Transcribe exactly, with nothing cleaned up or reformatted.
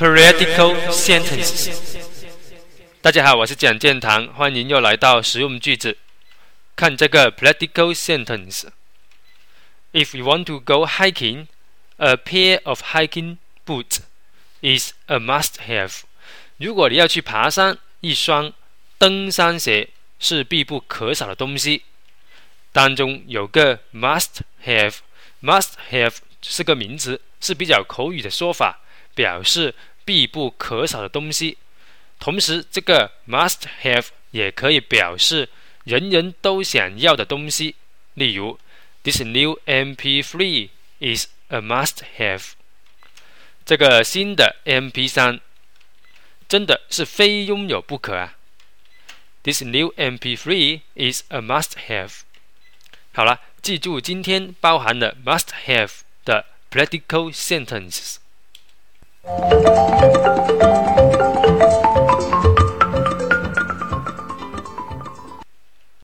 Practical sentences。大家好，我是蒋建堂，欢迎又来到实用句子。看这个 practical sentence。If you want to go hiking, a pair of hiking boots is a must-have。如果你要去爬山，一双登山鞋是必不可少的东西。当中有个 must-have，must have 是个名词，是比较口语的说法，表示必不可少的东西。同时，这个 must have 也可以表示人人都想要的东西。例如 ，This new M P three is a must have。这个新的 M P 三真的是非拥有不可啊。This new M P three is a must have。好了，记住今天包含了 must have 的 practical sentences。